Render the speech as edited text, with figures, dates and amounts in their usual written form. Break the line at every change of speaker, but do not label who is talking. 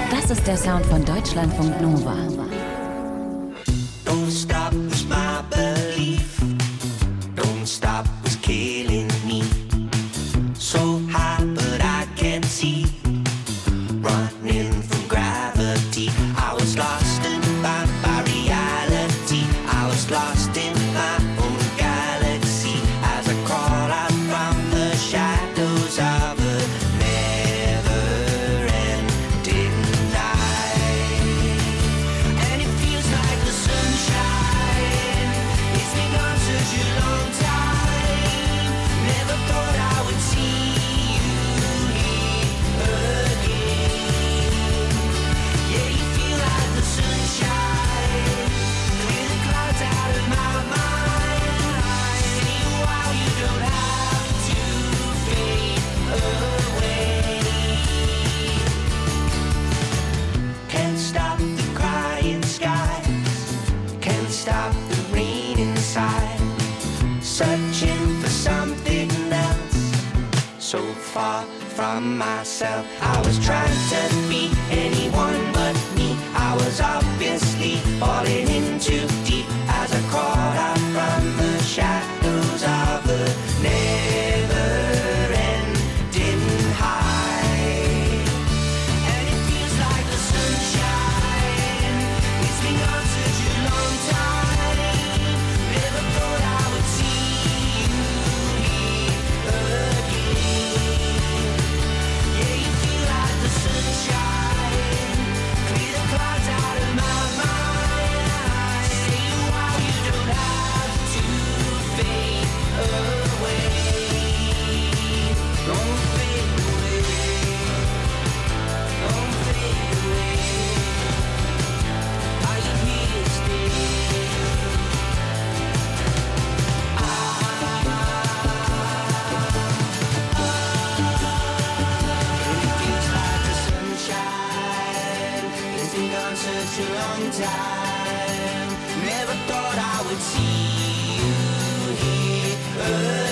Das ist der Sound von Deutschlandfunk Nova.
Don't stop was my belief. Don't stop was killing me. So high but I can't see. Running from gravity. I was lost in by reality. I was lost in my own galaxy. As I crawl out from the shadows of a never-ending night. And it feels like the sunshine. It's been gone such a long time. Never thought I would see you here again. Yeah, you feel like the sunshine. Clear the clouds out of my mind. See you while you don't have to fade away. Can't stop the crying skies. Can't stop the rain inside. Searching for something else. So far from myself. I was trying to be anyone but me. I was obviously falling in too deep. As I crawled out from the shadows of a never-ending high. And it feels like the sunshine. It's been gone such a long time. Never thought I would see you here again. Yeah, you feel like the sunshine. Clear the clouds out of my mind. Say you while you don't have to fade away. Don't fade away. Don't fade away. Are you here to stay? It feels like the sunshine. It's been gone such a long time. Never thought I would see you here